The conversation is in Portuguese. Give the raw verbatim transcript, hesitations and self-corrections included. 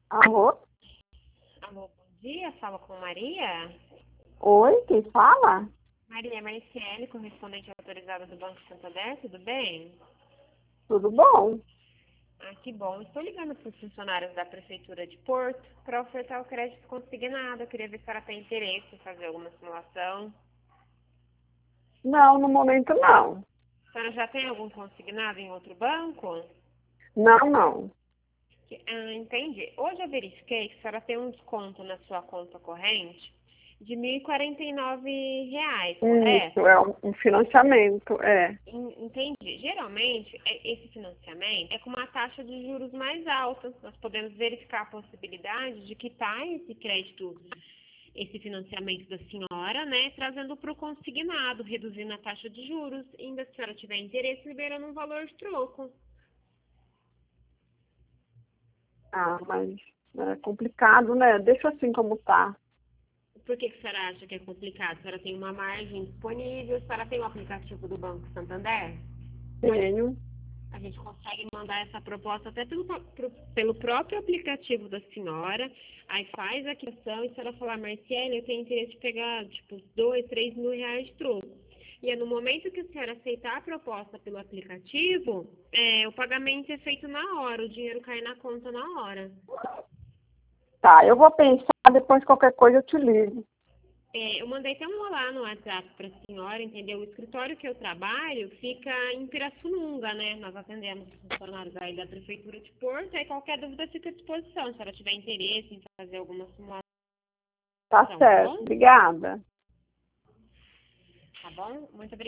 Alô? Alô, bom dia. Fala com Maria. Oi, quem fala? Maria Marciele, correspondente autorizada do Banco Santander, tudo bem? Tudo bom? Ah, que bom. Estou ligando para os funcionários da Prefeitura de Porto para ofertar o crédito consignado. Eu queria ver se ela tem interesse em fazer alguma simulação. Não, no momento não. A senhora já tem algum consignado em outro banco? Não, não. Que- Ah, entendi. Hoje eu verifiquei que a senhora tem um desconto na sua conta corrente de mil e quarenta e nove reais, Isso, correto? é um um financiamento, é. En- Entendi. Geralmente, é- esse financiamento é com uma taxa de juros mais alta. Nós podemos verificar a possibilidade de quitar esse crédito, esse financiamento da senhora, né, trazendo para o consignado, reduzindo a taxa de juros. E ainda se a senhora tiver interesse, liberando um valor de troco. Ah, mas é complicado, né? Deixa assim como tá. Por que que a senhora acha que é complicado? A senhora tem uma margem disponível? A senhora tem o aplicativo do Banco Santander? Tenho. A gente consegue mandar essa proposta até pelo, pro- pelo próprio aplicativo da senhora. Aí faz a questão e a senhora falar, Marciele, eu tenho interesse de pegar, tipo, dois, três mil reais de troco. E é no momento que a senhora aceitar a proposta pelo aplicativo, é, o pagamento é feito na hora, o dinheiro cai na conta na hora. Tá, eu vou pensar, depois qualquer coisa eu te ligo. É, eu mandei até um olá no WhatsApp para a senhora, entendeu? O escritório que eu trabalho fica em Pirassununga, né? Nós atendemos funcionários aí da Prefeitura de Porto, aí qualquer dúvida fica à disposição, se a senhora tiver interesse em fazer alguma simulação, Tá tá certo. bom? Obrigada. Tá bom? Muito obrigada.